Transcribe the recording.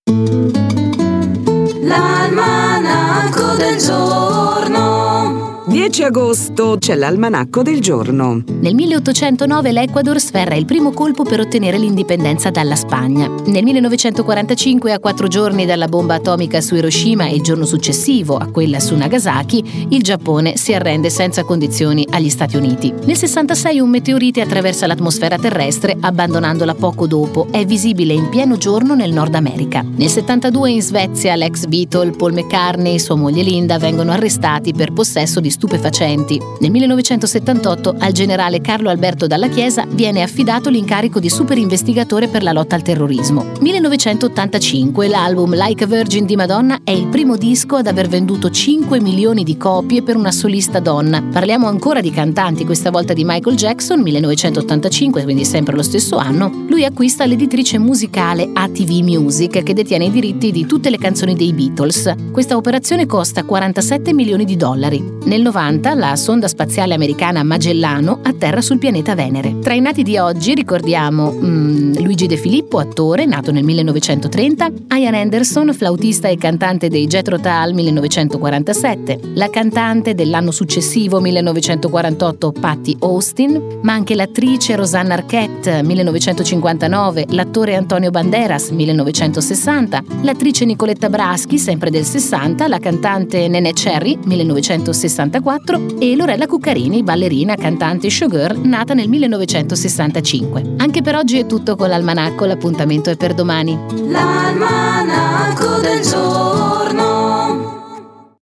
L'almanacco del giorno. 10 agosto c'è l'almanacco del giorno. Nel 1809 l'Ecuador sferra il primo colpo per ottenere l'indipendenza dalla Spagna. Nel 1945, a 4 giorni dalla bomba atomica su Hiroshima e il giorno successivo a quella su Nagasaki, il Giappone si arrende senza condizioni agli Stati Uniti. Nel 66 un meteorite attraversa l'atmosfera terrestre, abbandonandola poco dopo. È visibile in pieno giorno nel Nord America. Nel 72 in Svezia l'ex Beatle Paul McCartney e sua moglie Linda vengono arrestati per possesso di stupefacenti. Nel 1978 al generale Carlo Alberto Dalla Chiesa viene affidato l'incarico di superinvestigatore per la lotta al terrorismo. 1985 l'album Like a Virgin di Madonna è il primo disco ad aver venduto 5 milioni di copie per una solista donna. Parliamo ancora di cantanti, questa volta di Michael Jackson. 1985, quindi sempre lo stesso anno, lui acquista l'editrice musicale ATV Music, che detiene i diritti di tutte le canzoni dei Beatles. Questa operazione costa 47 milioni di dollari. Nel 90 la sonda spaziale americana Magellano atterra sul pianeta Venere. Tra i nati di oggi ricordiamo Luigi De Filippo, attore, nato nel 1930, Ian Anderson, flautista e cantante dei Jethro Tull, 1947, la cantante dell'anno successivo, 1948, Patti Austin, ma anche l'attrice Rosanna Arquette, 1959, l'attore Antonio Banderas, 1960, l'attrice Nicoletta Braschi, sempre del 60, la cantante Nenè Cherry, 1964, e Lorella Cuccarini, ballerina, cantante e showgirl, nata nel 1965. Anche per oggi è tutto con l'almanacco, l'appuntamento è per domani. L'almanacco del giorno.